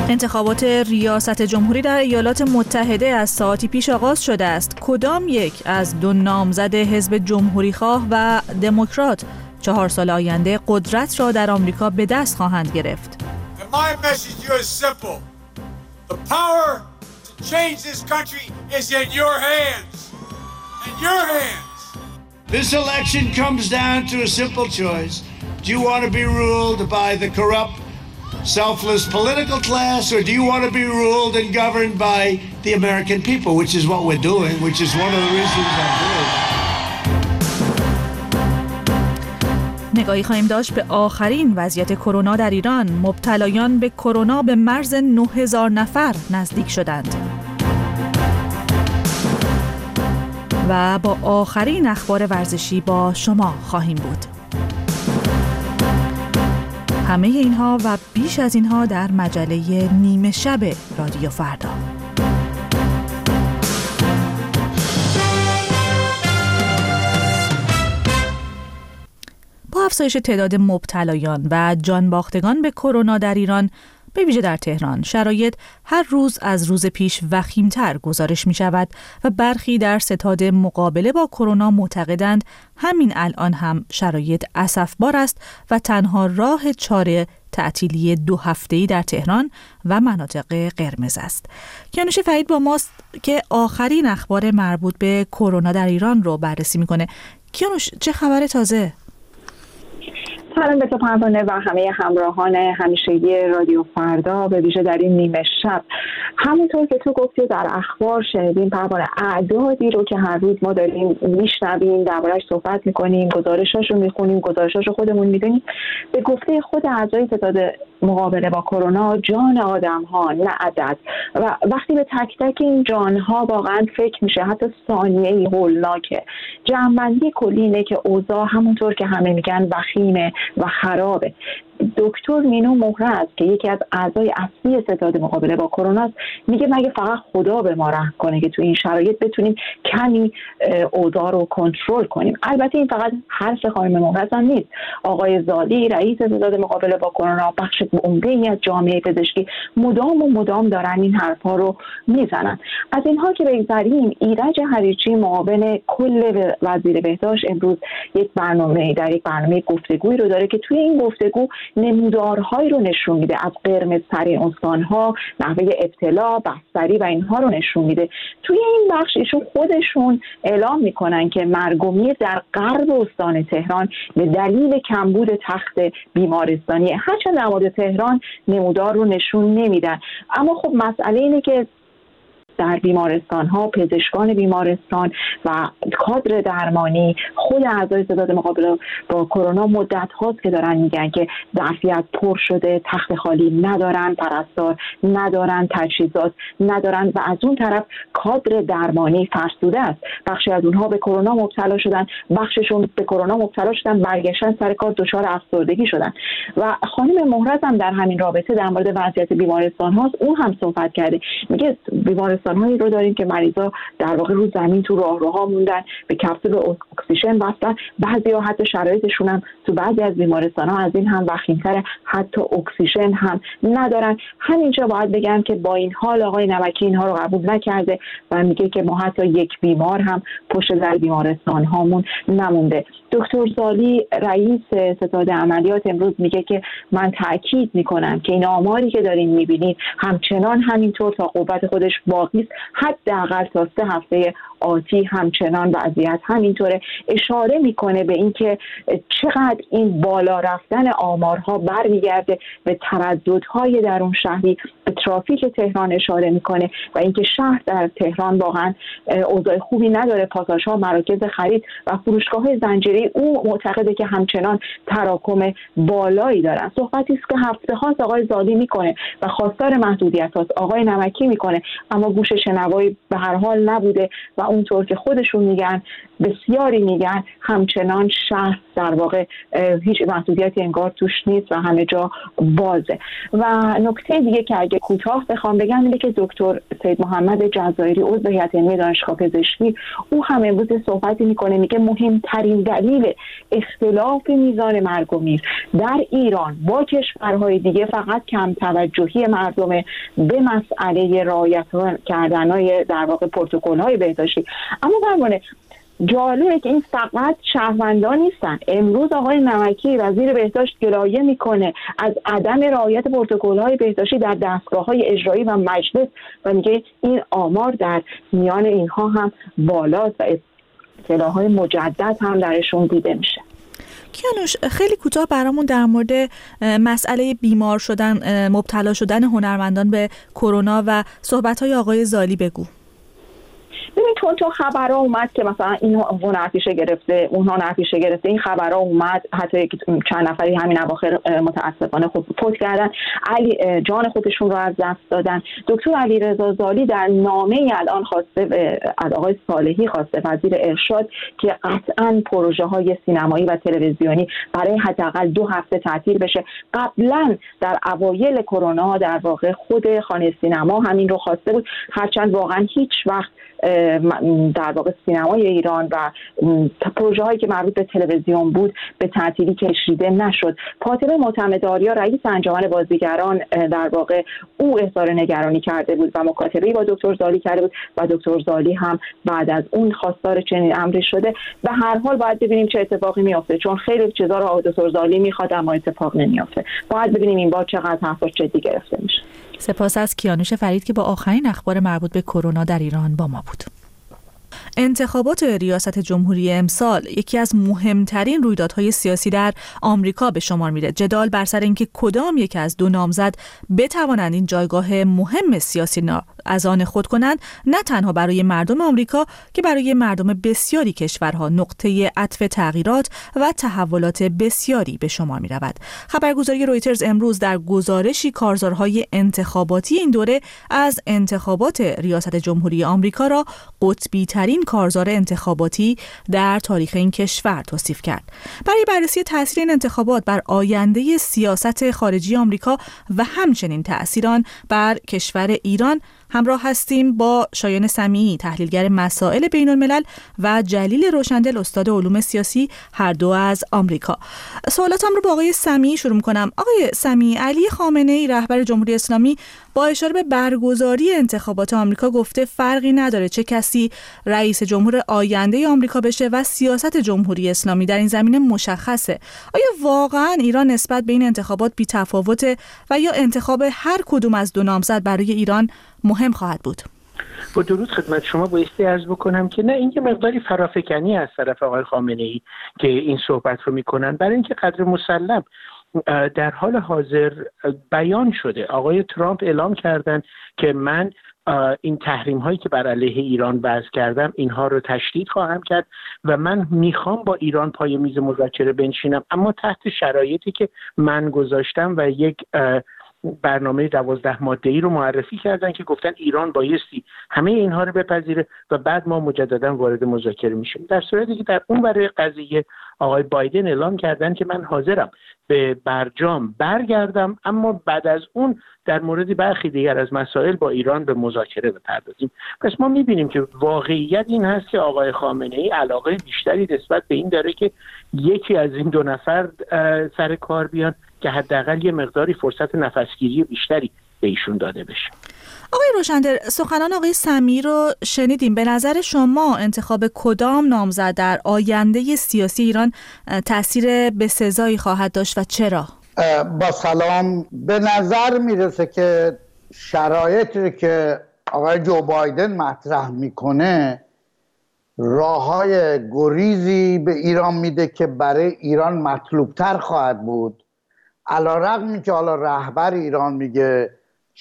انتخابات ریاست جمهوری در ایالات متحده از ساعتی پیش آغاز شده است. کدام یک از دو نامزد حزب جمهوریخواه و دموکرات 4 سال آینده قدرت را در آمریکا به دست خواهند گرفت؟ This election comes down to a simple choice. Do you want to be ruled by the corrupt, selfless political class, or do you want to be ruled and governed by the American people, which is what we're doing, which is one of the reasons I'm doing. نگاهی خواهیم داشت به آخرین وضعیت کرونا در ایران. مبتلایان به کرونا به مرز 9000 نفر نزدیک شدند. و با آخرین اخبار ورزشی با شما خواهیم بود. همه اینها و بیش از اینها در مجله نیمه شب رادیو فردا. با افزایش تعداد مبتلایان و جانباختگان به کرونا در ایران، به ویژه در تهران، شرایط هر روز از روز پیش وخیم‌تر گزارش می شود و برخی در ستاد مقابله با کرونا معتقدند همین الان هم شرایط اسفبار است و تنها راه چاره تعطیلی 2 هفته‌ای در تهران و مناطق قرمز است. کیانوش فرید با ماست که آخرین اخبار مربوط به کرونا در ایران رو بررسی میکنه. کیانوش، چه خبر تازه؟ سلام به تو پروانه و همه همراهان همیشگی رادیو فردا، به ویژه در این نیمه شب. همونطور که تو گفتی در اخبار شنیدیم پروانه، اعدادی رو که هر روز ما داریم میشنویم، درباره‌اش صحبت میکنیم، گزارشاش رو میخونیم، گزارشاش رو خودمون میدونیم. به گفته خود اعضای ستاد مقابله با کرونا، جان آدم ها نه عدد، و وقتی به تک تک این جان ها واقعا فکر میشه، حتی ثانیه‌ای هولناکه. جمع‌بندی کلی اینه که اوضاع همونطور که همه میگن وخیمه و خرابه. دکتر مینو مهرز که یکی از اعضای اصلی ستاد مقابله با کرونا است، میگه مگه فقط خدا به ما رحم کنه که تو این شرایط بتونیم کمی اوضاع رو کنترل کنیم. البته این فقط حرف خانم مهرز هم نیست. آقای زالی رئیس ستاد مقابله با کرونا، بخش عمده‌ای از جامعه پزشکی مدام دارن این حرفا رو میزنن. از اینها که بگذریم، ایرج حریچی معاون کل وزیر بهداشت امروز در یک برنامه گفتگویی رو داره که توی این گفتگو نمودارهایی رو نشون میده از قرمزترین استانها، نحوه ابتلا، بستری و اینها رو نشون میده. توی این بخش ایشون خودشون اعلام میکنن که مرگ و میر در غرب استان تهران به دلیل کمبود تخت بیمارستانی، هرچند در مورد تهران نمودار رو نشون نمیدن. اما خب مسئله اینه که در بیمارستان ها پزشکان بیمارستان و کادر درمانی، خود اعضای ستاد مقابله با کرونا مدت هاست که دارن میگن که ظرفیت پر شده، تخت خالی ندارن، پرستار ندارن، تجهیزات ندارن و از اون طرف کادر درمانی فرسوده است. بخشی از اونها به کرونا مبتلا شدن، بخششون به کرونا مبتلا شدن برگشتن سر کار، دچار افسردگی شدن. و خانم مهرز هم در همین رابطه در مورد وضعیت بیمارستان هاست اون هم صحبت کرده. میگه بیمارستان هایی رو داریم که مریضا در واقع رو زمین تو راهروها موندن، به کپسول اکسیژن بستن، بعضیا حتی شرایطشون هم تو بعضی از بیمارستان ها از این هم وخیم‌تره، حتی اکسیژن هم ندارن. همینجا باید بگم که با این حال آقای نمکی اینها رو قبول نکرده و میگه که ما حتی یک بیمار هم پشت در بیمارستان هامون نمونده. دکتر زالی رئیس ستاد عملیات امروز میگه که من تاکید میکنم که این آماری که دارین میبینید همچنان همینطور تا قوت خودش باقی است، حداقل تا 3 هفته آتی همچنان وضعیت همینطوره. اشاره میکنه به اینکه چقدر این بالا رفتن آمارها برمیگرده به ترددهای درون شهری، به ترافیک تهران اشاره میکنه و اینکه شهر در تهران واقعا اوضاع خوبی نداره. پاساژها، مراکز خرید و فروشگاه‌های زنجیره‌ای او معتقده که همچنان تراکم بالایی دارن. صحبتی است که هفته هاست آقای زالی میکنه و خواستار محدودیت هاست آقای نمکی میکنه، اما گوش شنوایی به هر حال نبوده و اونطور که خودشون میگن، بسیاری میگن، همچنان شهر در واقع هیچ محدودیتی انگار توش نیست و همه جا بازه. و نکته دیگه که اگه کوتاه بخوام بگم اینه که دکتر سید محمد جزایری عضو هیئت علمی دانشگاه پزشکی، او هم امروز صحبتی میکنه، میگه مهمترین دلیل اختلاف میزان مرگ و میر در ایران با کشورهای دیگه فقط کم توجهی مردم به مسئله رعایت کردنهای در واقع پروتکل‌های بهداشتی. اما برمانه جالبه که این فقط شهروندان نیستن. امروز آقای نمکی وزیر بهداشت گلایه میکنه از عدم رعایت پروتکل‌های بهداشتی در دستگاه‌های اجرایی و مجلس و میگه این آمار در میان اینها هم بالاست و اطلاعات مجدد هم درشون دیده میشه. کیانوش، خیلی کوتاه برامون در مورد مسئله بیمار شدن، مبتلا شدن هنرمندان به کرونا و صحبت‌های آقای زالی بگو. ببین تو خبرها اومد که مثلا این هنرپیشه گرفته، اون هنرپیشه گرفته، این خبرها اومد، حتی چند نفری همین اواخر متاسفانه خود فوت کردن، جان خودشون رو از دست دادن. دکتر علیرضا زالی در نامه‌ای الان خواسته از آقای صالحی، خواسته وزیر ارشاد، که قطعاً پروژه‌های سینمایی و تلویزیونی برای حداقل 2 هفته تعطیل بشه. قبلا در اوایل کرونا در واقع خود خانه سینما همین رو خواسته بود، هرچند واقعا هیچ وقت در واقع سینمای ایران و پروژه هایی که مربوط به تلویزیون بود به تعطیلی کشیده نشد. فاطمه معتمدآریا رئیس انجمن بازیگران در واقع او اظهار نگرانی کرده بود و مکاتبه‌ای با دکتر زالی کرده بود و دکتر زالی هم بعد از اون خواستار چنین امری شده. به هر حال باید ببینیم چه اتفاقی میفته، چون خیلی چیزا رو دکتر زالی میخواد اما اتفاق نمیفته. باید ببینیم این بار چقدر حرفاش جدی گرفته میشه. سپاس از کیانوش فرید که با آخرین اخبار مربوط به کرونا در ایران با ما بود. انتخابات ریاست جمهوری امسال یکی از مهمترین رویدادهای سیاسی در آمریکا به شمار میره. جدال بر سر اینکه کدام یک از 2 نامزد بتوانند این جایگاه مهم سیاسی از آن خود کنند، نه تنها برای مردم آمریکا که برای مردم بسیاری کشورها نقطه عطف تغییرات و تحولات بسیاری به شمار میرود. خبرگزاری رویترز امروز در گزارشی کارزارهای انتخاباتی این دوره از انتخابات ریاست جمهوری آمریکا را قطبی ترین کارزار انتخاباتی در تاریخ این کشور توصیف کرد. برای بررسی تاثیر این انتخابات بر آینده سیاست خارجی آمریکا و همچنین تأثیر آن بر کشور ایران همراه هستیم با شایان سمیعی، تحلیلگر مسائل بین الملل، و جلیل روشندل، استاد علوم سیاسی، هر دو از آمریکا. سوالاتم رو با آقای سمیعی شروع می‌کنم. آقای سمیعی، علی خامنه‌ای رهبر جمهوری اسلامی با اشاره به برگزاری انتخابات آمریکا گفته فرقی نداره چه کسی رئیس جمهور آینده آمریکا بشه و سیاست جمهوری اسلامی در این زمینه مشخصه. آیا واقعا ایران نسبت به این انتخابات بی‌تفاوته و یا انتخاب هر کدوم از 2 نامزد برای ایران مهم خواهد بود؟ با درود خدمت شما بایستی عرض بکنم که نه، این یه مقداری فرافکنی از طرف آقای خامنه‌ای که این صحبت رو میکنن، برای اینکه قدر مسلم در حال حاضر بیان شده. آقای ترامپ اعلام کردن که من این تحریم هایی که بر علیه ایران وضع کردم اینها رو تشدید خواهم کرد و من میخوام با ایران پای میز مذاکره بنشینم، اما تحت شرایطی که من گذاشتم و یک برنامه 12 ماده‌ای رو معرفی کردن که گفتن ایران بایستی همه اینها رو بپذیره و بعد ما مجددا وارد مذاکره میشیم. در صورتی که در اون برای قضیه آقای بایدن اعلام کردن که من حاضرم به برجام برگردم، اما بعد از اون در مورد برخی دیگر از مسائل با ایران به مذاکره بپردازیم. پس ما میبینیم که واقعیت این هست که آقای خامنه‌ای علاقه بیشتری نسبت به این داره که یکی از این 2 نفر سر کار بیان که حداقل یه مقداری فرصت نفسگیری بیشتری به ایشون داده بشه. آقای روشندل، سخنان آقای سمیعی رو شنیدیم. به نظر شما انتخاب کدام نامزد در آینده سیاسی ایران تأثیر بسزایی خواهد داشت و چرا؟ با سلام. به نظر میرسه که شرایطی که آقای جو بایدن مطرح میکنه راههای گریزی به ایران میده که برای ایران مطلوبتر خواهد بود، علی‌رغم که حالا رهبر ایران میگه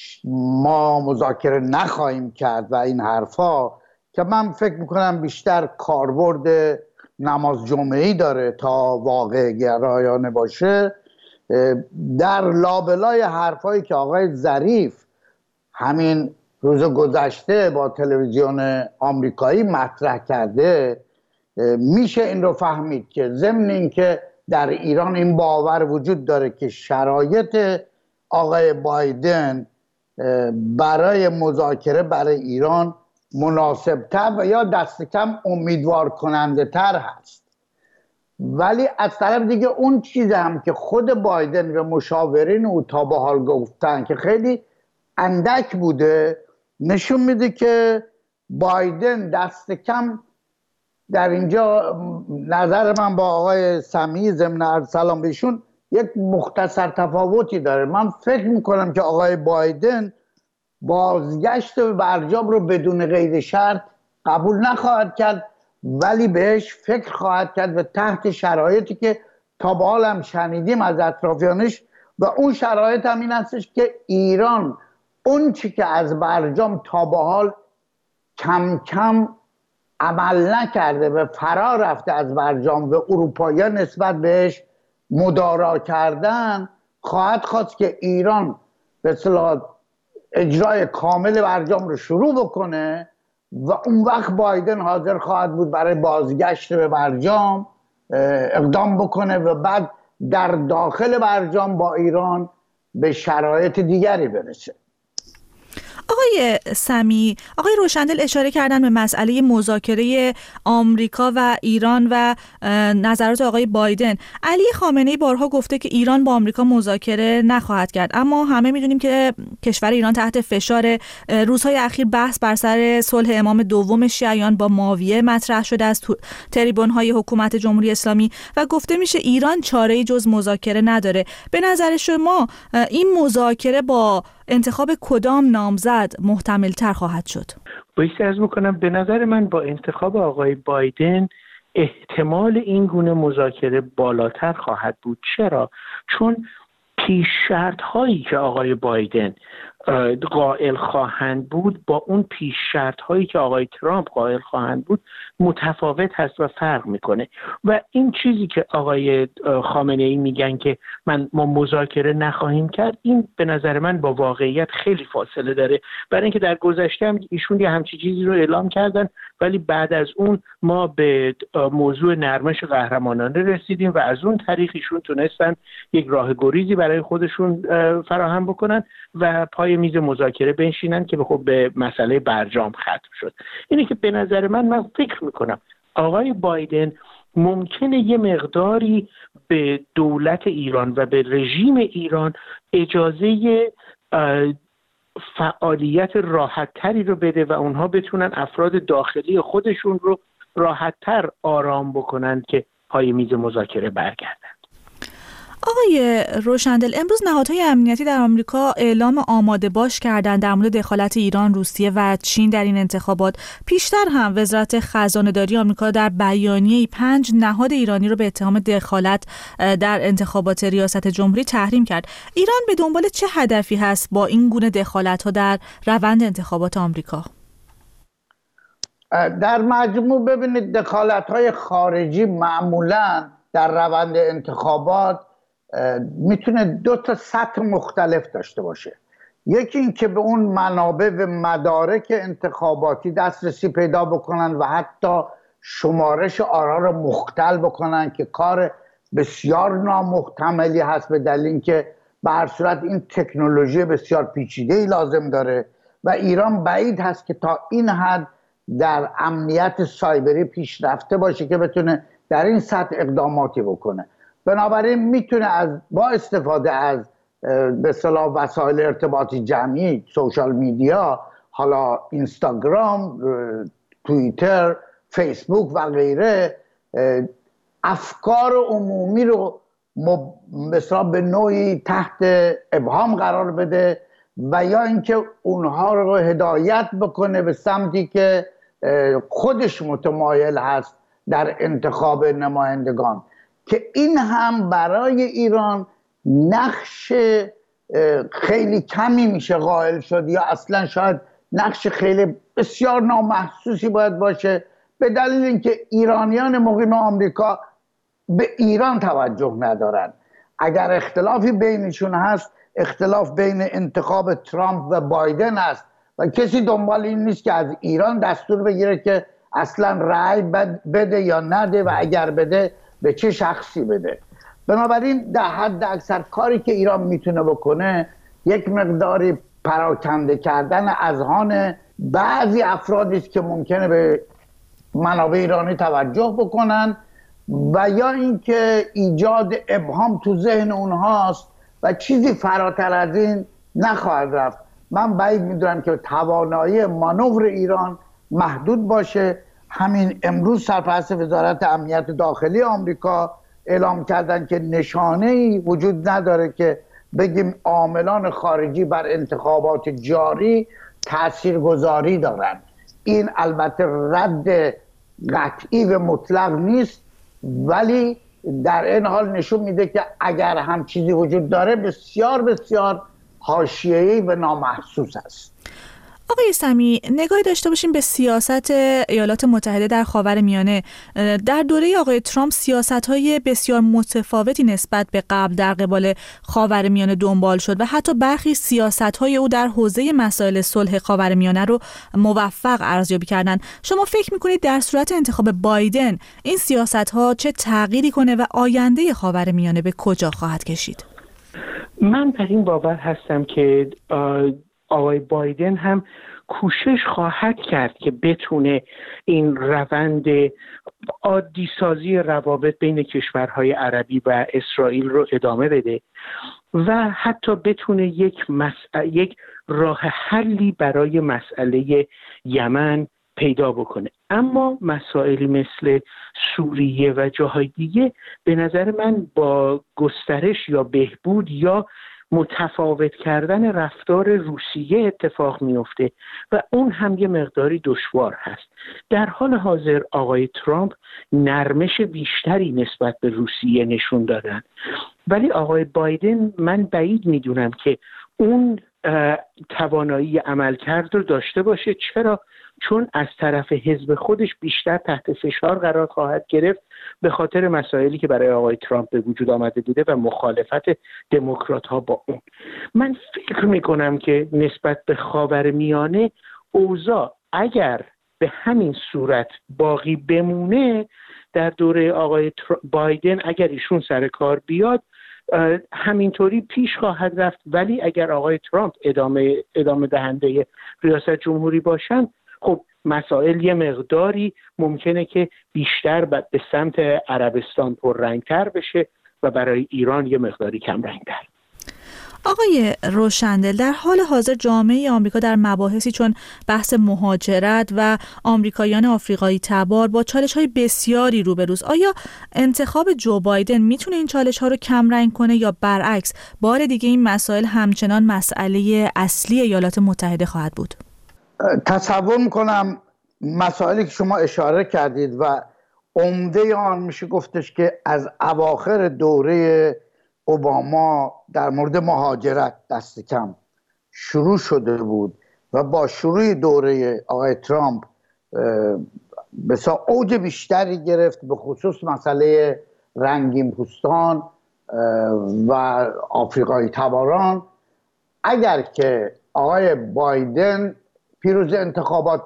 ما مذاکره نخواهیم کرد و این حرفا، که من فکر میکنم بیشتر کاربرد نماز جمعه‌ای داره تا واقع گرایانه باشه. در لابلای حرفایی که آقای ظریف همین روز گذشته با تلویزیون آمریکایی مطرح کرده، میشه این رو فهمید که ضمن اینکه در ایران این باور وجود داره که شرایط آقای بایدن برای مذاکره برای ایران مناسبتر و یا دست کم امیدوار کننده تر هست، ولی از طرف دیگه اون چیز هم که خود بایدن و مشاورین او تا به حال گفتن که خیلی اندک بوده، نشون میده که بایدن دست کم در اینجا نظر من با آقای سمیع ضمن عرض سلام بهشون یک مختصر تفاوتی داره. من فکر میکنم که آقای بایدن بازگشت به برجام رو بدون قید شرط قبول نخواهد کرد، ولی بهش فکر خواهد کرد و تحت شرایطی که تا به حال هم شنیدیم از اطرافیانش، و اون شرایط هم این هستش که ایران اون چی که از برجام تا به حال کم کم عمل نکرده و فرار رفته از برجام و اروپایی‌ها نسبت بهش مدارا کردن، خواهد خواست که ایران به اصطلاح اجرای کامل برجام رو شروع بکنه و اون وقت بایدن حاضر خواهد بود برای بازگشت به برجام اقدام بکنه و بعد در داخل برجام با ایران به شرایط دیگری برسه. آقای سمیع، آقای روشندل اشاره کردن به مسئله مذاکره آمریکا و ایران و نظرات آقای بایدن. علی خامنه‌ای بارها گفته که ایران با آمریکا مذاکره نخواهد کرد، اما همه میدونیم که کشور ایران تحت فشار. روزهای اخیر بحث بر سر صلح امام دوم شیعیان با معاویه مطرح شده از تریبون‌های حکومت جمهوری اسلامی و گفته میشه ایران چاره‌ای جز مذاکره نداره. به نظر شما این مذاکره با انتخاب کدام نامزد محتمل تر خواهد شد؟ بایستی عرض میکنم به نظر من با انتخاب آقای بایدن احتمال این گونه مذاکره بالاتر خواهد بود. چرا؟ چون پیش شرط هایی که آقای بایدن قائل خواهند بود با اون پیش شرط هایی که آقای ترامپ قائل خواهند بود متفاوت هست و فرق میکنه. و این چیزی که آقای خامنه ای میگن که ما مذاکره نخواهیم کرد، این به نظر من با واقعیت خیلی فاصله داره، برای اینکه در گذشته هم ایشون یه همچین چیزی رو اعلام کردن، ولی بعد از اون ما به موضوع نرمش قهرمانانه رسیدیم و از اون طریق ایشون تونستن یک راه گریزی برای خودشون فراهم بکنن و پای میز مذاکره بنشینن که خب به مسئله برجام ختم شد. اینه که به نظر من فکر میکنم آقای بایدن ممکنه یه مقداری به دولت ایران و به رژیم ایران اجازه فعالیت راحت‌تری رو بده و اونها بتونن افراد داخلی خودشون رو راحت‌تر آرام بکنن که پای میز مذاکره برگردن. آقای روشندل، امروز نهادهای امنیتی در آمریکا اعلام آماده باش کردند در مورد دخالت ایران، روسیه و چین در این انتخابات. پیشتر هم وزارت خزانه‌داری آمریکا در بیانیه‌ای 5 نهاد ایرانی رو به اتهام دخالت در انتخابات ریاست جمهوری تحریم کرد. ایران به دنبال چه هدفی هست با این گونه دخالت‌ها در روند انتخابات آمریکا؟ در مجموع ببینید دخالت‌های خارجی معمولاً در روند انتخابات میتونه 2 سطح مختلف داشته باشه. یکی این که به اون منابع و مدارک انتخاباتی دسترسی پیدا بکنن و حتی شمارش آرا رو مختل بکنن که کار بسیار نامحتملی هست به دلیل اینکه به هر صورت این تکنولوژی بسیار پیچیده‌ای لازم داره و ایران بعید هست که تا این حد در امنیت سایبری پیشرفته باشه که بتونه در این سطح اقداماتی بکنه. بنابراین میتونه با استفاده از به اصطلاح وسایل ارتباطی جمعی، سوشال میدیا، حالا اینستاگرام، توییتر، فیسبوک و غیره، افکار عمومی رو مثلا به نوعی تحت ابهام قرار بده و یا اینکه اونها رو هدایت بکنه به سمتی که خودش متمایل هست در انتخاب نمایندگان، که این هم برای ایران نقش خیلی کمی میشه قائل شد یا اصلا شاید نقش خیلی بسیار نامحسوسی باید باشه، به دلیل اینکه ایرانیان مقیم آمریکا به ایران توجه ندارن. اگر اختلافی بینشون هست، اختلاف بین انتخاب ترامپ و بایدن است و کسی دنبال این نیست که از ایران دستور بگیره که اصلا رأی بده یا نده و اگر بده به چه شخصی بده. بنابراین در حد اکثر کاری که ایران میتونه بکنه یک مقداری پراکنده کردن اذهان بعضی افرادی است که ممکنه به منابع ایرانی توجه بکنن و یا اینکه ایجاد ابهام تو ذهن اونهاست و چیزی فراتر از این نخواهد رفت. من بعید میدونم که توانایی مانور ایران محدود باشه. همین امروز سرپرست وزارت امنیت داخلی آمریکا اعلام کردن که نشانه‌ای وجود نداره که بگیم عاملان خارجی بر انتخابات جاری تاثیرگذاری دارن. این البته رد قطعی و مطلق نیست، ولی در این حال نشون میده که اگر هم چیزی وجود داره بسیار بسیار حاشیه‌ای و نامحسوس است. آقای سمیع، نگاهی داشته باشیم به سیاست ایالات متحده در خاورمیانه. در دوره آقای ترامپ سیاست‌های بسیار متفاوتی نسبت به قبل در قبال خاورمیانه دنبال شد و حتی برخی سیاست‌های او در حوزه مسائل صلح خاورمیانه رو موفق ارزیابی کردند. شما فکر می‌کنید در صورت انتخاب بایدن این سیاست‌ها چه تغییری کنه و آینده خاورمیانه به کجا خواهد کشید؟ من بر این باور هستم که آقای بایدن هم کوشش خواهد کرد که بتونه این روند عادی سازی روابط بین کشورهای عربی و اسرائیل رو ادامه بده و حتی بتونه یک راه حلی برای مسئله یمن پیدا بکنه. اما مسائلی مثل سوریه و جاهای دیگه به نظر من با گسترش یا بهبود یا متفاوت کردن رفتار روسیه اتفاق میفته و اون هم یه مقداری دشوار هست. در حال حاضر آقای ترامپ نرمش بیشتری نسبت به روسیه نشون دادن، ولی آقای بایدن من بعید میدونم که اون توانایی عملکرد رو داشته باشه. چرا؟ چون از طرف حزب خودش بیشتر تحت فشار قرار خواهد گرفت به خاطر مسائلی که برای آقای ترامپ به وجود آمده بوده و مخالفت دموکرات‌ها با اون. من فکر میکنم که نسبت به خاورمیانه اوضاع اگر به همین صورت باقی بمونه در دوره آقای بایدن، اگر ایشون سر کار بیاد همینطوری پیش خواهد رفت، ولی اگر آقای ترامپ ادامه دهنده ریاست جمهوری باشن خب مسائل یه مقداری ممکنه که بیشتر به سمت عربستان پررنگتر بشه و برای ایران یه مقداری کم رنگتر. آقای روشندل، در حال حاضر جامعه آمریکا در مباحثی چون بحث مهاجرت و آمریکایان آفریقایی تبار با چالش‌های بسیاری روبروست. آیا انتخاب جو بایدن میتونه این چالش‌ها رو کم رنگ کنه یا برعکس بار دیگه این مسائل همچنان مسئله اصلی ایالات متحده خواهد بود؟ تصور میکنم مسائلی که شما اشاره کردید و عمده آن میشه گفتش که از اواخر دوره اوباما در مورد مهاجرت دست کم شروع شده بود و با شروع دوره آقای ترامپ بسیار اوج بیشتری گرفت، به خصوص مسئله رنگین پوستان و آفریقایی تباران. اگر که آقای بایدن پیروز انتخابات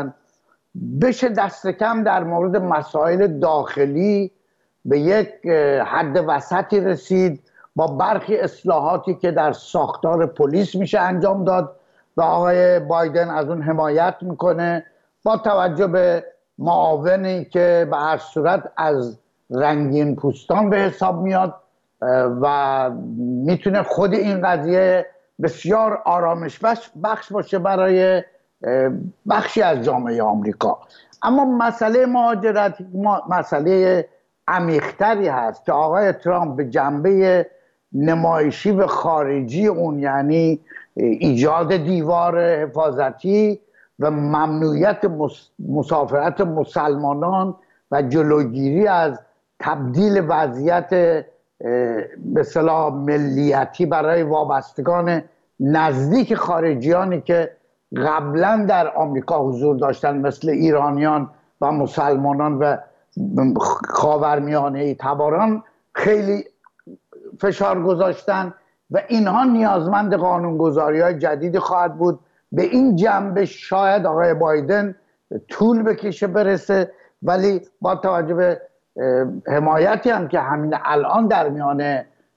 بشه دست کم در مورد مسائل داخلی به یک حد وسطی رسید با برخی اصلاحاتی که در ساختار پلیس میشه انجام داد و آقای بایدن از اون حمایت میکنه، با توجه به معاونی که به هر صورت از رنگین پوستان به حساب میاد و میتونه خود این قضیه بسیار آرامش بخش باشه برای بخشی از جامعه آمریکا. اما مسئله مهاجرت مسئله عمیق‌تری هست که آقای ترامپ به جنبه نمایشی و خارجی اون، یعنی ایجاد دیوار حفاظتی و ممنوعیت مسافرت مسلمانان و جلوگیری از تبدیل وضعیت به اصطلاح ملیتی برای وابستگان نزدیک خارجیانی که قبلا در آمریکا حضور داشتن مثل ایرانیان و مسلمانان و خاورمیانه تباران خیلی فشار گذاشتن و اینها نیازمند قانونگذاری‌های جدیدی خواهد بود به این جنبه شاید آقای بایدن طول بکشه برسه، ولی با توجه به حمایتی هم که همین الان در میان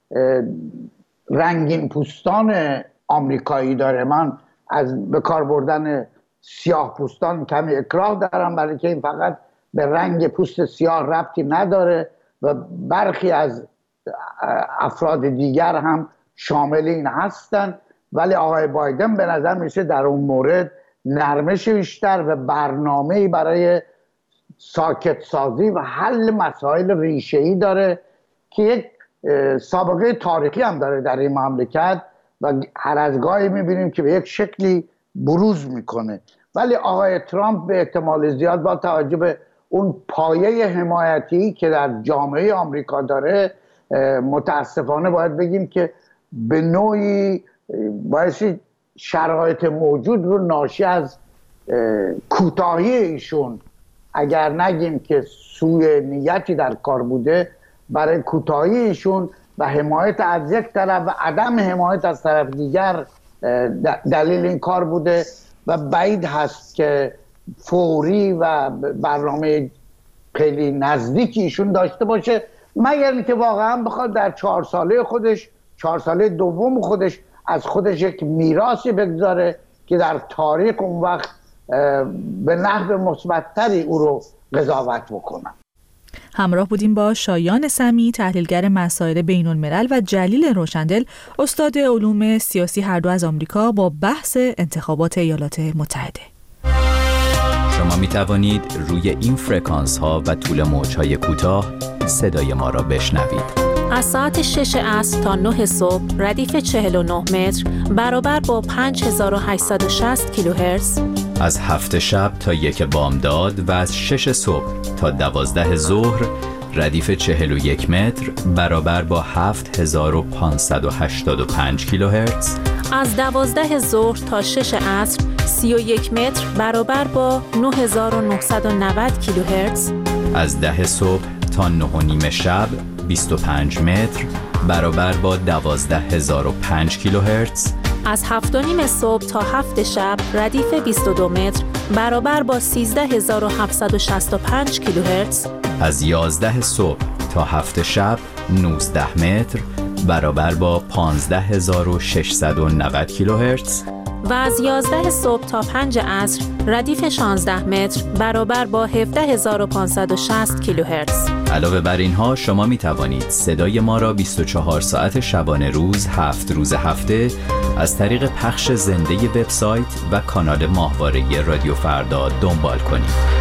رنگین پوستان آمریکایی داره، من از به کار بردن سیاه پوستان کمی اکراه دارم، برای که این فقط به رنگ پوست سیاه ربطی نداره و برخی از افراد دیگر هم شامل این هستن، ولی آقای بایدن به نظر میشه در اون مورد نرمش بیشتر و برنامه‌ای برای ساکت سازی و حل مسائل ریشه‌ای داره که یک سابقه تاریخی هم داره در این مملکت و هر از گاهی میبینیم که به یک شکلی بروز میکنه. ولی آقای ترامپ به احتمال زیاد با توجه به اون پایه حمایتی که در جامعه آمریکا داره، متاسفانه باید بگیم که به نوعی باعث شرایط موجود رو ناشی از کوتاهی ایشون، اگر نگیم که سوء نیتی در کار بوده، برای کوتاهی ایشون و حمایت از یک طرف و عدم حمایت از طرف دیگر دلیل این کار بوده و بعید هست که فوری و برنامه خیلی نزدیکی ایشون داشته باشه، مگر اینکه واقعا بخواد در 4 ساله دوم خودش از خودش یک میراثی بگذاره که در تاریخ اون وقت به نحو مثبت‌تری او رو قضاوت بکنه. همراه بودیم با شایان سمی، تحلیلگر مسائل بین الملل، و جلیل روشندل، استاد علوم سیاسی هر دو از آمریکا، با بحث انتخابات ایالات متحده. شما می توانید روی این فرکانس ها و طول موج های کوتاه صدای ما را بشنوید. از ساعت 6 عصر تا 9 صبح ردیف 49 متر برابر با 5860 کیلوهرتز. از 7 شب تا 1 بامداد و از 6 صبح تا 12 ظهر ردیف 41 متر برابر با 7585 کیلوهرتز. از 12 ظهر تا 6 عصر 31 متر برابر با 9990 کیلوهرتز. از 10 صبح تا 9:30 شب 25 متر برابر با 12005 کیلوهرتز. از 7:30 صبح تا 7 شب ردیف 22 متر برابر با 13765 کیلوهرتز. از 11 صبح تا 7 شب 19 متر برابر با 15690 کیلوهرتز. و از 11 صبح تا 5 عصر ردیف 16 متر برابر با 17560 کیلوهرتز. علاوه بر اینها شما می توانید صدای ما را 24 ساعت شبانه روز 7 روز هفته از طریق پخش زنده وبسایت و کانال ماهواره رادیو فردا دنبال کنید.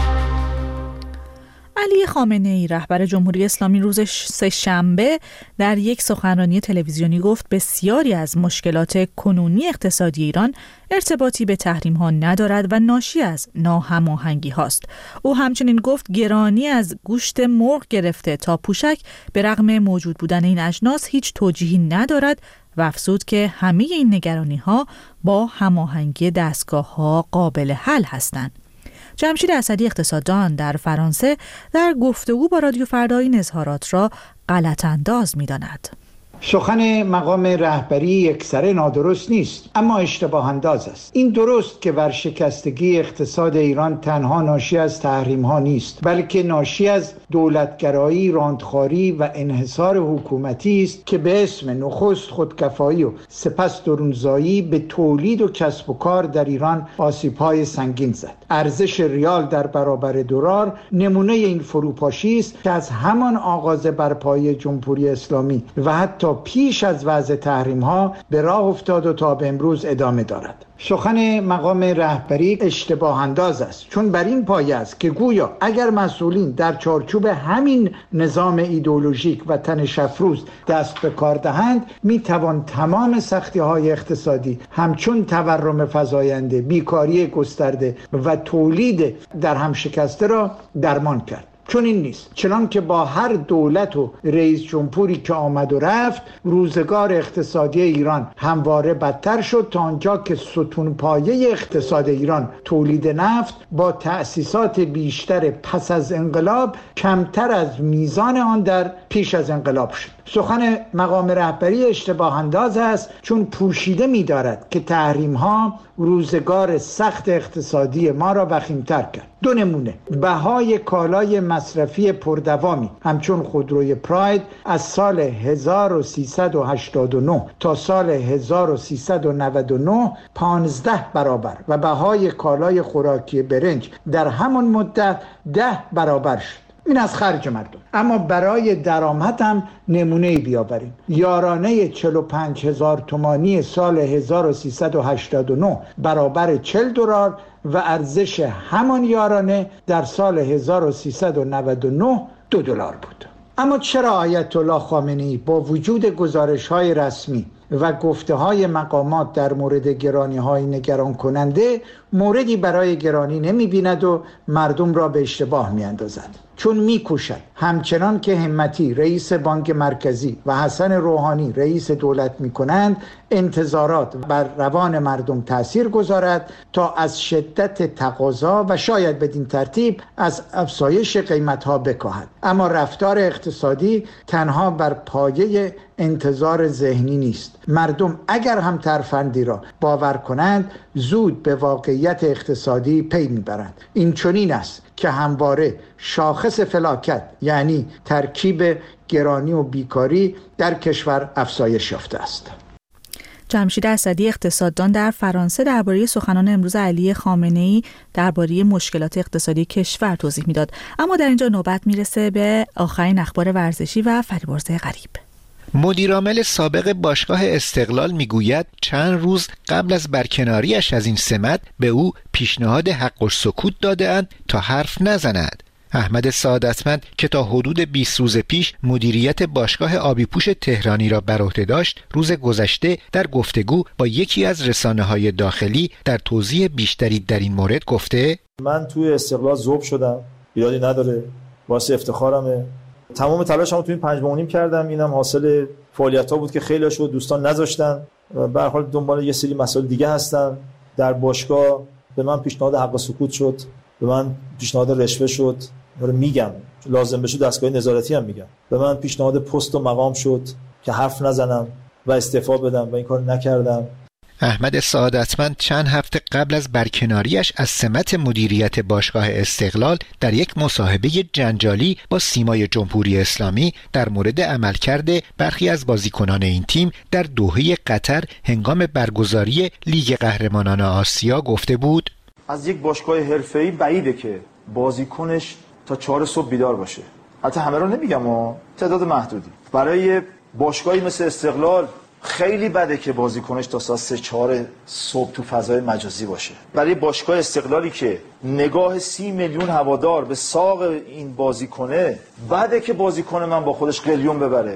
علی خامنه‌ای رهبر جمهوری اسلامی روز سه‌شنبه در یک سخنرانی تلویزیونی گفت بسیاری از مشکلات کنونی اقتصادی ایران ارتباطی به تحریم‌ها ندارد و ناشی از ناهماهنگی هاست. او همچنین گفت گرانی از گوشت مرغ گرفته تا پوشک به رغم موجود بودن این اجناس هیچ توجیهی ندارد و افزود که همه این نگرانی‌ها با هماهنگی دستگاه‌ها قابل حل هستند. جمشید اسدی اقتصاددان در فرانسه در گفتگو با رادیو فردا این اظهارات را غلط انداز می‌داند. سخن مقام رهبری یکسره نادرست نیست، اما اشتباه انداز است. این درست که ورشکستگی اقتصاد ایران تنها ناشی از تحریم ها نیست، بلکه ناشی از دولتگرایی، راندخواری و انحصار حکومتی است که به اسم نخست خودکفایی و سپس درونزایی به تولید و کسب و کار در ایران آسیب‌های سنگین زد. ارزش ریال در برابر دلار نمونه این فروپاشی است که از همان آغاز برپایی جمهوری اسلامی و حتی پیش از وضع تحریم ها به راه افتاد و تا به امروز ادامه دارد. سخن مقام رهبری اشتباه انداز است، چون بر این پایه است که گویا اگر مسئولین در چارچوب همین نظام ایدئولوژیک و تنش افروز دست به کار دهند، می توان تمام سختی های اقتصادی همچون تورم فزاینده، بیکاری گسترده و تولید در هم شکسته را درمان کرد. چون این نیست. چنان که با هر دولت و رئیس جمهوری که آمد و رفت، روزگار اقتصادی ایران همواره بدتر شد تا آنجا که ستون پایه اقتصاد ایران تولید نفت با تأسیسات بیشتر پس از انقلاب کمتر از میزان آن در پیش از انقلاب شد. سخن مقام رهبری اشتباه انداز است، چون پوشیده می دارد که تحریم ها روزگار سخت اقتصادی ما را وخیم‌تر کرد. دو نمونه: بهای کالای مصرفی پردوامی همچون خودروی پراید از سال 1389 تا سال 1399 15 برابر و بهای کالای خوراکی برنج در همان مدت 10 برابر شد. این از خرج مردم. اما برای درآمد هم نمونه‌ای بیاوریم. یارانه 45,000 تومانی سال 1389 برابر $40 و ارزش همان یارانه در سال 1399 $2 بود. اما چرا آیت الله خامنه‌ای با وجود گزارش‌های رسمی و گفته‌های مقامات در مورد گرانی‌های نگران کننده موردی برای گرانی نمی‌بیند و مردم را به اشتباه می‌اندازد؟ چون می‌کوشد همچنان که همتی رئیس بانک مرکزی و حسن روحانی رئیس دولت می‌کنند انتظارات بر روان مردم تأثیر گذارد تا از شدت تقاضا و شاید بدین ترتیب از افزایش قیمت‌ها بکاهد. اما رفتار اقتصادی تنها بر پایه انتظار ذهنی نیست. مردم اگر هم ترفندی را باور کنند زود به واقعیت اقتصادی پی میبرند. این چنین است که همواره شاخص فلاکت یعنی ترکیب گرانی و بیکاری در کشور افزایش یافته است. جمشید اسدی اقتصاددان در فرانسه درباره سخنان امروز علی خامنه‌ای درباره مشکلات اقتصادی کشور توضیح میداد. اما در اینجا نوبت میرسه به آخرین اخبار ورزشی و فریبرز غریب. مدیرعامل سابق باشگاه استقلال میگوید چند روز قبل از برکناریش از این سمت به او پیشنهاد حق السکوت داده‌اند تا حرف نزند. احمد سعادتمند که تا حدود 20 روز پیش مدیریت باشگاه آبیپوش تهرانی را بر عهده داشت، روز گذشته در گفتگو با یکی از رسانه‌های داخلی در توضیح بیشتری در این مورد گفته: من توی استقلال ذوب شدم، ایرادی نداره، واسه افتخارمه. تمام تلاشمو توی این 5 ماه و نیم کردم، اینم حاصل فعالیت‌ها بود که خیلی‌هاشو دوستان نذاشتن. به هر حال دنبال یه سری مسائل دیگه هستن. در باشگاه به من پیشنهاد حق سکوت شد، به من پیشنهاد رشوه شد، رو میگم لازم بشه دستگاه نظارتی هم میگم. به من پیشنهاد پست و مقام شد که حرف نزنم و استعفا بدم و این کار نکردم. احمد سعادتمند چند هفته قبل از برکناریش از سمت مدیریت باشگاه استقلال در یک مصاحبه جنجالی با سیمای جمهوری اسلامی در مورد عملکرد برخی از بازیکنان این تیم در دوحه قطر هنگام برگزاری لیگ قهرمانان آسیا گفته بود: از یک باشگاه حرفه‌ای بعیده که بازیکنش تا 4 صبح بیدار باشه. حتی همه رو نمیگم تعداد محدودی. برای باشگاهی مثل استقلال خیلی بده که بازیکنش تا ساعت 3-4 صبح تو فضای مجازی باشه. برای باشگاه استقلالی که نگاه 30 میلیون هوادار به ساق این بازیکنه، بده که بازیکن من با خودش قلیون ببره.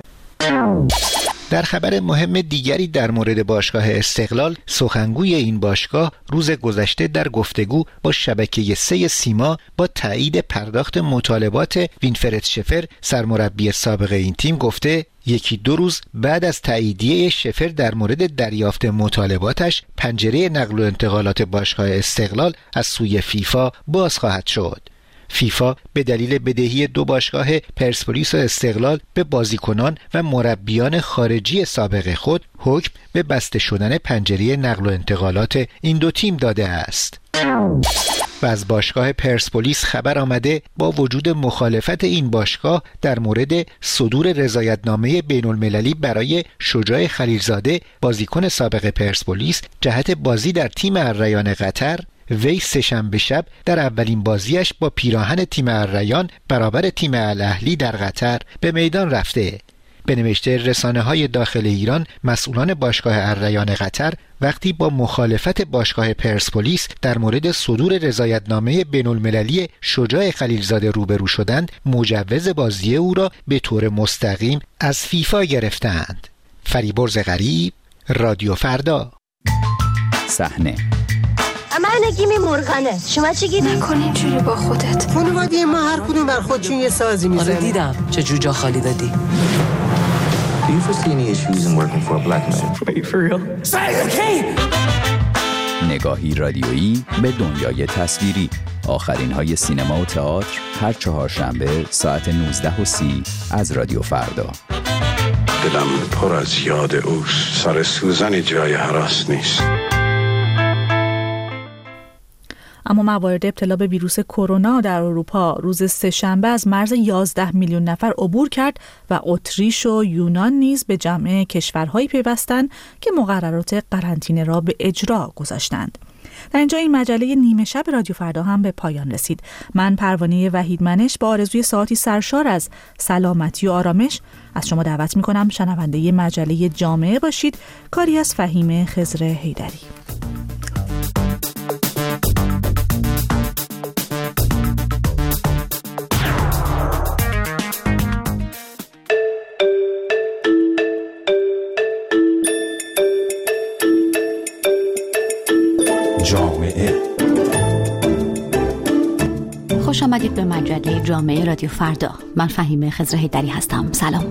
در خبر مهم دیگری در مورد باشگاه استقلال، سخنگوی این باشگاه روز گذشته در گفتگو با شبکه 3 سیما با تایید پرداخت مطالبات وینفرد شفر سرمربی سابق این تیم گفته 1-2 روز بعد از تاییدیه شفر در مورد دریافت مطالباتش، پنجره نقل و انتقالات باشگاه استقلال از سوی فیفا باز خواهد شد. فیفا به دلیل بدهی 2 باشگاه پرسپولیس و استقلال به بازیکنان و مربیان خارجی سابق خود حکم به بسته شدن پنجره نقل و انتقالات این 2 تیم داده است. و از باشگاه پرسپولیس خبر آمده با وجود مخالفت این باشگاه در مورد صدور رضایتنامه بین‌المللی برای شجاع خلیلزاده بازیکن سابق پرسپولیس جهت بازی در تیم الریان قطر، وی سه‌شنبه شب در اولین بازیش با پیراهن تیم الریان برابر تیم الاهلی در قطر به میدان رفته. به نوشته رسانه‌های داخل ایران، مسئولان باشگاه الریان قطر وقتی با مخالفت باشگاه پرسپولیس در مورد صدور رضایتنامه بین‌المللی شجاع خلیلزاده روبرو شدند، مجوز بازی او را به طور مستقیم از فیفا گرفتند. فریبرز غریب، رادیو فردا. صحنه من نگیمی مرغانه. شما چی گیدی؟ نکنی اینجوری با خودت. خانواده ما هر کدوم بر خودشون یه سازی میزنه. آره دیدم چه جوجا خالی دادی. Do you foresee any issues in working for a black man? Wait, for real? Say okay! نگاهی رادیویی به دنیای تصویری. آخرین های سینما و تئاتر هر چهارشنبه ساعت 19:30 از رادیو فردا. دلم پر از یاد اوست. سر سوزن جای هراس نیست. اما موارد ابتلا به ویروس کرونا در اروپا روز سه‌شنبه از مرز 11 میلیون نفر عبور کرد و اتریش و یونان نیز به جمع کشورهایی پیوستند که مقررات قرنطینه را به اجرا گذاشتند. در اینجا این مجله نیمه شب رادیو فردا هم به پایان رسید. من پروانه وحیدمنش با آرزوی ساعتی سرشار از سلامتی و آرامش از شما دعوت می‌کنم شنونده مجله جامعه باشید. کاری از فهیم خضر حیدری. خوش آمدید به مجله جامعه رادیو فردا. من فهیم خضر حیدری هستم. سلام.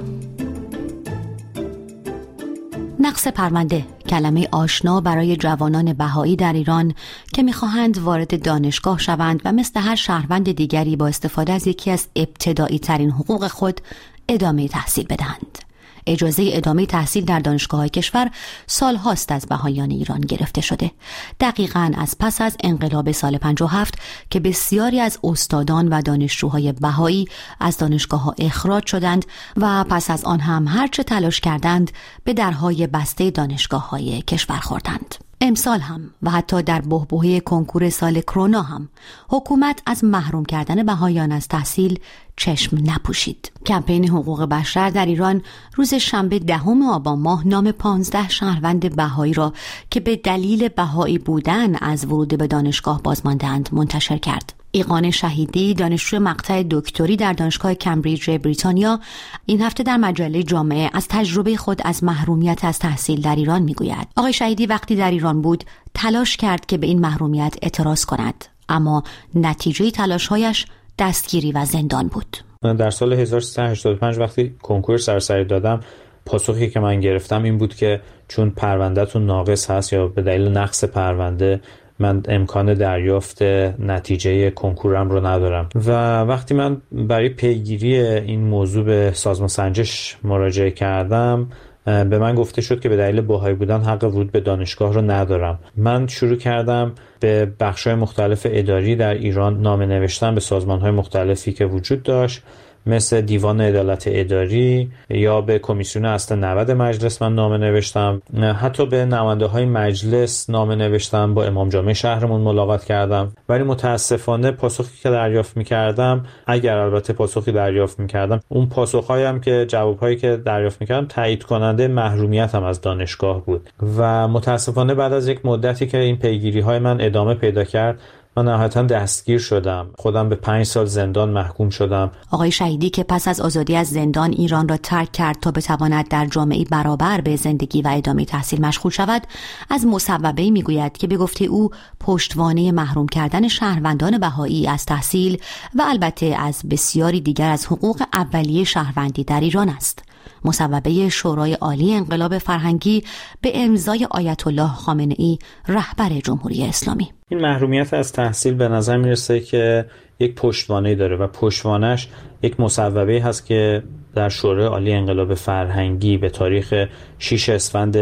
نقص پرونده، کلمه آشنا برای جوانان بهایی در ایران که می‌خواهند وارد دانشگاه شوند و مثل هر شهروند دیگری با استفاده از یکی از ابتدایی ترین حقوق خود ادامه تحصیل بدهند. اجازه ادامه تحصیل در دانشگاه‌های کشور سال‌هاست از بهائیان ایران گرفته شده. دقیقاً از پس از انقلاب سال 57 که بسیاری از استادان و دانشجوهای بهایی از دانشگاه‌ها اخراج شدند و پس از آن هم هرچه تلاش کردند به درهای بسته دانشگاه‌های کشور خوردند. امسال هم و حتی در بحبوحه کنکور سال کرونا هم حکومت از محروم کردن بهائیان از تحصیل چشم نپوشید. کمپین حقوق بشر در ایران روز شنبه 10 آبان ماه نام 15 شهروند بهایی را که به دلیل بهایی بودن از ورود به دانشگاه بازمانده‌اند منتشر کرد. ایقان شهیدی، دانشجو مقطع دکتری در دانشگاه کمبریج بریتانیا، این هفته در مجله جامعه از تجربه خود از محرومیت از تحصیل در ایران میگوید. آقای شهیدی وقتی در ایران بود تلاش کرد که به این محرومیت اعتراض کند، اما نتیجه تلاش‌هایش دستگیری و زندان بود. من در سال 1385 وقتی کنکور سراسری دادم، پاسخی که من گرفتم این بود که چون پرونده‌تون ناقص هست یا به دلیل نقص پرونده من امکان دریافت نتیجه کنکورم رو ندارم. و وقتی من برای پیگیری این موضوع به سازمان سنجش مراجعه کردم، به من گفته شد که به دلیل بهایی بودن حق ورود به دانشگاه رو ندارم. من شروع کردم به بخش‌های مختلف اداری در ایران نامه نوشتن به سازمان‌های مختلفی که وجود داشت، مثل دیوان عدالت اداری یا به کمیسیون اصل 90 مجلس من نامه نوشتم، حتی به نماینده‌های مجلس نامه نوشتم، با امام جامع شهرمون ملاقات کردم، ولی متاسفانه پاسخی که دریافت می‌کردم، اگر البته پاسخی دریافت می‌کردم، اون پاسخ‌هایم که جواب‌هایی که دریافت می‌کردم تایید کننده محرومیتم از دانشگاه بود و متاسفانه بعد از یک مدتی که این پیگیری‌های من ادامه پیدا کرد، من نهایتاً دستگیر شدم. خودم به 5 سال زندان محکوم شدم. آقای شهیدی که پس از آزادی از زندان ایران را ترک کرد تا بتواند در جامعه برابر به زندگی و ادامه تحصیل مشغول شود، از مصوبه‌ای میگوید که به گفته او پشتوانه محروم کردن شهروندان بهایی از تحصیل و البته از بسیاری دیگر از حقوق اولیه شهروندی در ایران است. مصوبه شورای عالی انقلاب فرهنگی به امضای آیت الله خامنه‌ای رهبر جمهوری اسلامی. این محرومیت از تحصیل به نظر میرسه که یک پشتوانه داره و پشتوانش یک مصوبه هست که در شورای عالی انقلاب فرهنگی به تاریخ 6 اسفند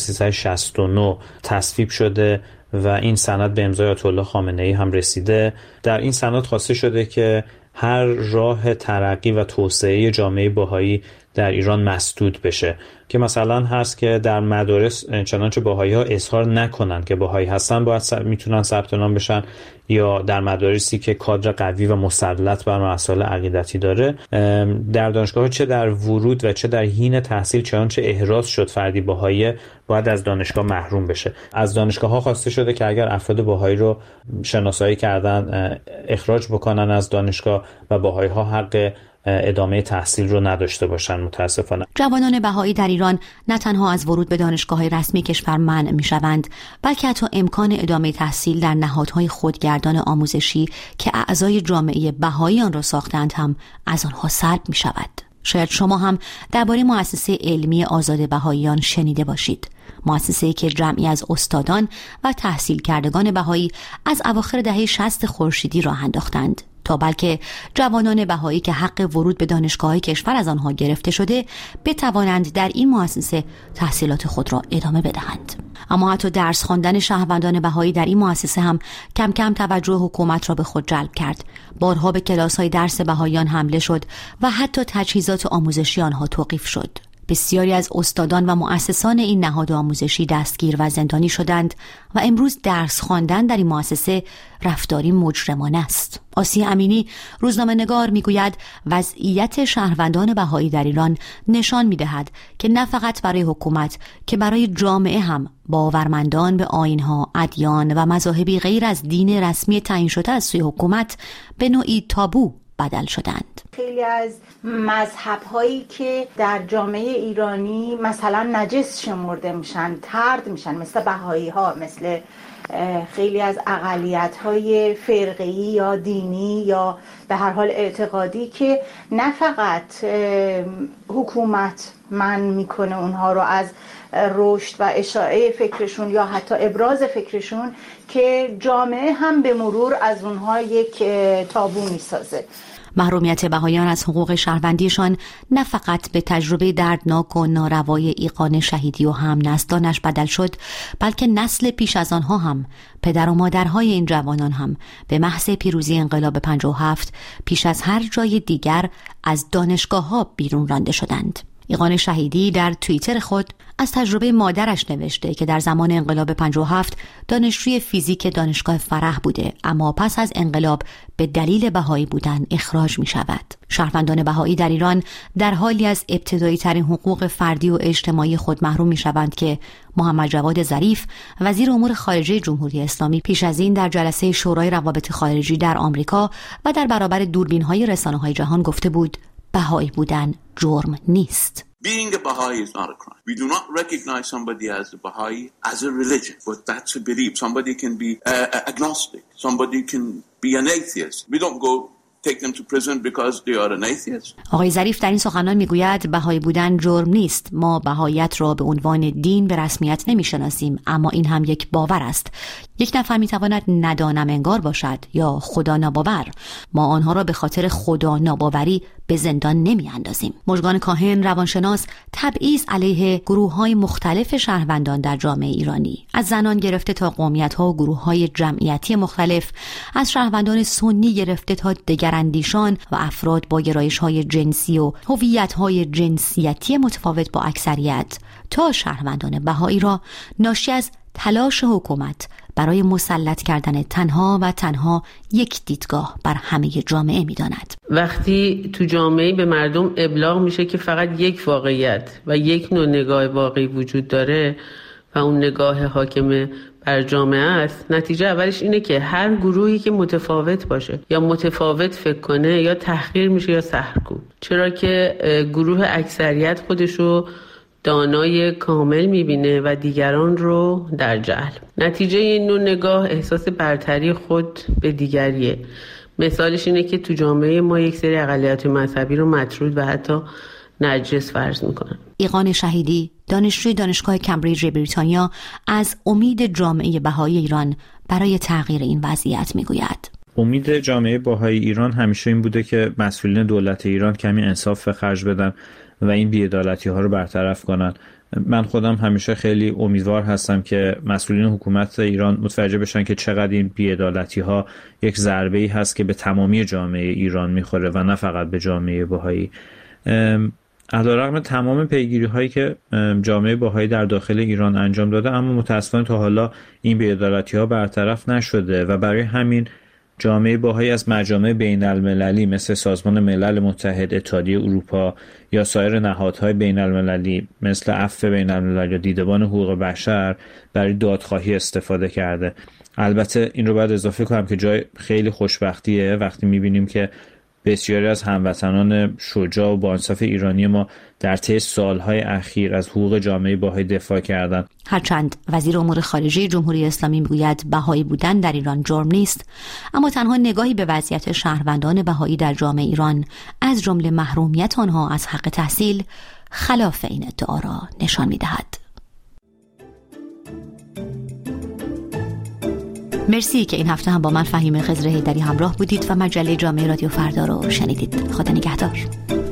1369 تصویب شده و این سند به امضای آیت الله خامنه‌ای هم رسیده. در این سند خواسته شده که هر راه ترقی و توسعه جامعه بهایی در ایران مسدود بشه، که مثلا هست که در مدارس چنانچه بهایی‌ها اظهار نکنن که بهایی هستن باید میتونن ثبت نام بشن، یا در مدارسی که کادر قوی و مسلط بر مسائل عقیدتی داره. در دانشگاه‌ها چه در ورود و چه در حین تحصیل چنانچه احراز شد فردی بهایی باید از دانشگاه محروم بشه. از دانشگاه‌ها خواسته شده که اگر افراد بهایی رو شناسایی کردن اخراج بکنن از دانشگاه و بهایی‌ها حق ادامه تحصیل رو نداشته باشن. متاسفانه جوانان بهایی در ایران نه تنها از ورود به دانشگاه‌های رسمی کشور منع می‌شوند، بلکه حتی امکان ادامه تحصیل در نهادهای خودگردان آموزشی که اعضای جامعه بهایی آن را ساختند هم از آنها سلب می‌شود. شاید شما هم درباره مؤسسه علمی آزاد بهاییان شنیده باشید. مؤسسه‌ای که جمعی از استادان و تحصیل کردگان بهایی از اواخر دهه 60 خورشیدی راه انداختند تا بلکه جوانان بهایی که حق ورود به دانشگاه‌های کشور از آنها گرفته شده بتوانند در این مؤسسه تحصیلات خود را ادامه بدهند. اما حتی درس خواندن شهروندان بهایی در این مؤسسه هم کم کم توجه حکومت را به خود جلب کرد. بارها به کلاس‌های درس بهاییان حمله شد و حتی تجهیزات آموزشی آنها توقیف شد. بسیاری از استادان و مؤسسان این نهاد آموزشی دستگیر و زندانی شدند و امروز درس خواندن در این مؤسسه رفتاری مجرمانه است. آسیه امینی روزنامه‌نگار میگوید وضعیت شهروندان بهایی در ایران نشان می‌دهد که نه فقط برای حکومت که برای جامعه هم باورمندان به آیین‌ها، ادیان و مذاهبی غیر از دین رسمی تعیین شده از سوی حکومت به نوعی تابو بدل شدند. خیلی از مذهب‌هایی که در جامعه ایرانی مثلا نجس شمرده میشن، طرد میشن، مثل بهایی‌ها، مثل خیلی از اقلیت‌های فرقه‌ای یا دینی یا به هر حال اعتقادی که نه فقط حکومت منع میکنه اونها رو از رشد و اشاعه فکرشون یا حتی ابراز فکرشون، که جامعه هم به مرور از اونها یک تابو میسازه. محرومیت بهاییان از حقوق شهروندیشان نه فقط به تجربه دردناک و ناروای ایقان شهیدی و هم نسلانش بدل شد، بلکه نسل پیش از آنها هم، پدر و مادرهای این جوانان هم به محض پیروزی انقلاب 57 پیش از هر جای دیگر از دانشگاه‌ها بیرون رانده شدند. ایقان شهیدی در توییتر خود از تجربه مادرش نوشته که در زمان انقلاب 57 دانشجوی فیزیک دانشگاه فرح بوده، اما پس از انقلاب به دلیل بهایی بودن اخراج می شود. شهروندان بهایی در ایران در حالی از ابتدایی ترین حقوق فردی و اجتماعی خود محروم می شوند که محمد جواد ظریف وزیر امور خارجه جمهوری اسلامی پیش از این در جلسه شورای روابط خارجی در آمریکا و در برابر دوربین‌های رسانه‌های جهان گفته بود بهایی بودن جرم نیست. Being a Baha'i is not a crime. We do not recognize somebody as a Baha'i as a religion, but that's a belief. Somebody can be agnostic. Somebody can be an atheist. We don't go take them to prison because they are an atheist. آقای ظریف در این سخنان میگوید بهایی بودن جرم نیست. ما بهاییت را به عنوان دین به رسمیت نمیشناسیم، اما این هم یک باور است. یک نفر میتواند ندانم انگار باشد یا خدا ناباور. ما آنها را به خاطر خدا ناباوری به زندان نمی اندازیم. مژگان کاهن روانشناس تبعیض علیه گروه‌های مختلف شهروندان در جامعه ایرانی، از زنان گرفته تا قومیت‌ها و گروه‌های جمعیتی مختلف، از شهروندان سنی گرفته تا دگراندیشان و افراد با گرایش‌های جنسی و هویت‌های جنسیتی متفاوت با اکثریت، تا شهروندان بهایی را ناشی از تلاش حکومت برای مسلط کردن تنها یک دیدگاه بر همه جامعه می‌داند. وقتی تو جامعه به مردم ابلاغ میشه که فقط یک واقعیت و یک نوع نگاه واقعی وجود داره و اون نگاه حاکم بر جامعه است، نتیجه اولش اینه که هر گروهی که متفاوت باشه یا متفاوت فکر کنه یا تحقیر میشه یا سحرگو، چرا که گروه اکثریت خودشو دانای کامل میبینه و دیگران رو در جهل. نتیجه این نوع نگاه احساس برتری خود به دیگریه. مثالش اینه که تو جامعه ما یک سری اقلیت مذهبی رو مطرود و حتی نجس فرض میکنن. ایقان شهیدی دانشجوی دانشگاه کمبریج بریتانیا از امید جامعه بهایی ایران برای تغییر این وضعیت میگوید. امید جامعه بهایی ایران همیشه این بوده که مسئولین دولت ایران کمی انصاف به خرج بدن و این بی‌عدالتی‌ها رو برطرف کنن. من خودم همیشه خیلی امیدوار هستم که مسئولین حکومت ایران متوجه بشن که چقدر این بی‌عدالتی‌ها یک ضربه‌ای هست که به تمامی جامعه ایران می‌خوره و نه فقط به جامعه بهایی. علیرغم تمام پیگیری‌هایی که جامعه بهایی در داخل ایران انجام داده، اما متأسفانه تا حالا این بی‌عدالتی‌ها برطرف نشده و برای همین جامعه بهایی از مجامع بین المللی مثل سازمان ملل متحد، اتحادیه اروپا یا سایر نهادهای بین المللی مثل عفو بین الملل یا دیدبان حقوق بشر برای دادخواهی استفاده کرده. البته این رو باید اضافه کنم که جای خیلی خوشبختیه وقتی میبینیم که بسیاری از هموطنان شجاع و با انصاف ایرانی ما در طی سالهای اخیر از حقوق جامعه بهایی دفاع کردند. هرچند وزیر امور خارجه جمهوری اسلامی میگوید بهایی بودن در ایران جرم نیست، اما تنها نگاهی به وضعیت شهروندان بهایی در جامعه ایران از جمله محرومیت آنها از حق تحصیل خلاف این ادعا را نشان می‌دهد. مرسی که این هفته هم با من فهیمه خضر حیدری همراه بودید و مجله جامعه رادیو فردا رو شنیدید. خدا نگهدار.